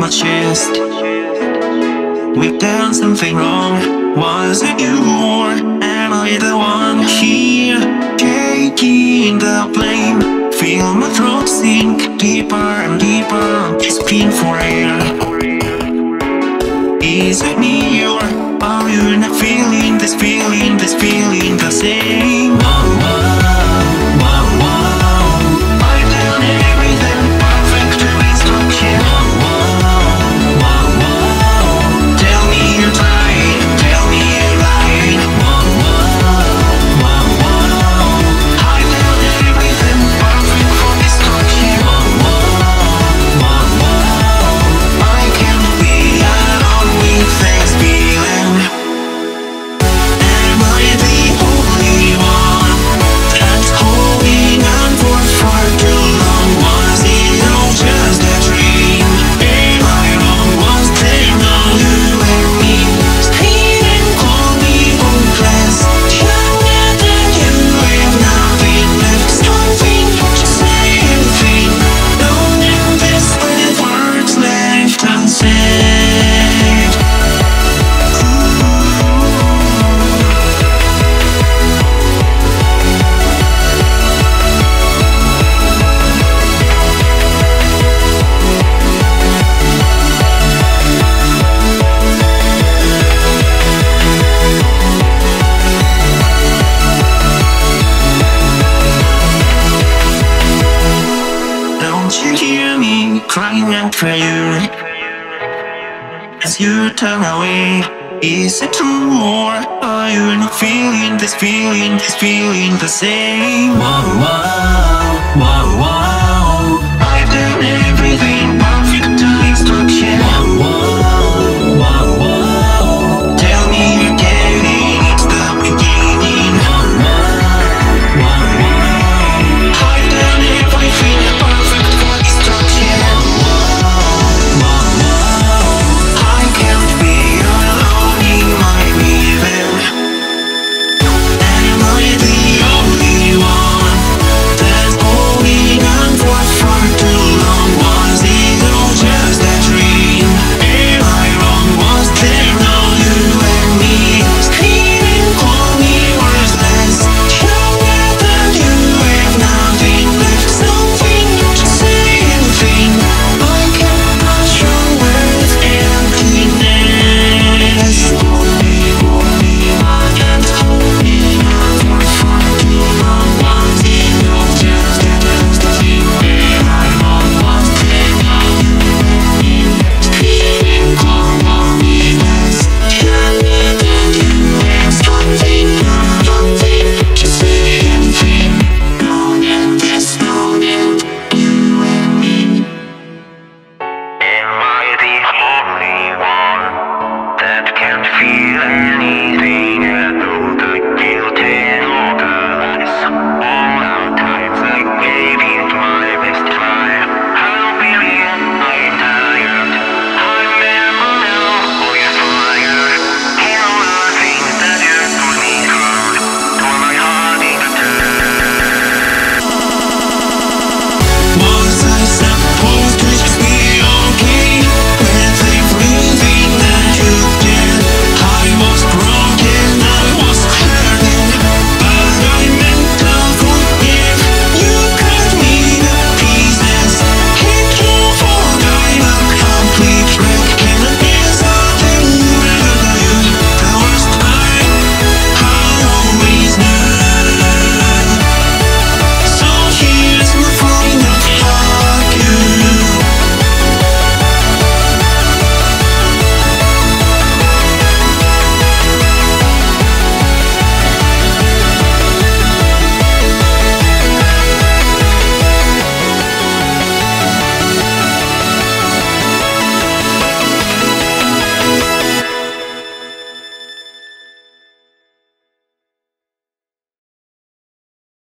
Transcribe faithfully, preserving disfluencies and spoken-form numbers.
chest. We've done something wrong. Was it you or am I the one here taking the blame? Feel my throat sink deeper and deeper, gasping for air. Is it me or are you not feeling this feeling, this feeling the same? Whoa, whoa, whoa, whoa. I've done everything perfect to instruction. Whoa, whoa, whoa, whoa. Tell me you're trying, tell me you're lying. Whoa, whoa, whoa, whoa. I've done everything perfect for destruction. Whoa, whoa, whoa, whoa. I can't be alone with this feeling. Am I the only one that's holding on for far too long? Was it all just a dream? Am I wrong? Was there no you and me? Scream and call me hopeless. Younger than you have nothing left. Something to say anything. Knowing this with words left unsaid. Don't you hear me crying out for you as you turn away? Is it true or are you not feeling this feeling, this feeling the same? Whoa, whoa.